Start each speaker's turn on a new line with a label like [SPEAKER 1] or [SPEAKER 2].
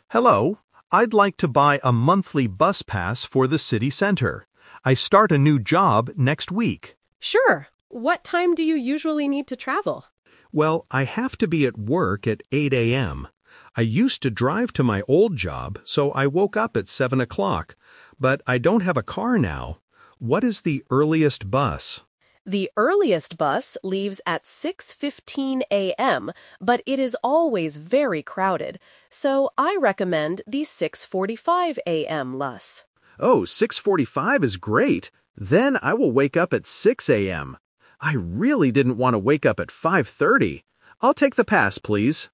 [SPEAKER 1] Hello, I'd like to buy a monthly bus pass for the city center. I start a new job next week.
[SPEAKER 2] Sure. What time do you usually need to travel?
[SPEAKER 1] Well, I have to be at work at 8 a.m. I used to drive to my old job, so I woke up at 7 o'clock. But I don't have a car now. What is the earliest bus?
[SPEAKER 2] The earliest bus leaves at 6:15 a.m., but it is always very crowded, so I recommend the 6:45 a.m. bus.
[SPEAKER 1] Oh, 6:45 is great. Then I will wake up at 6 a.m. I really didn't want to wake up at 5:30. I'll take the pass, please.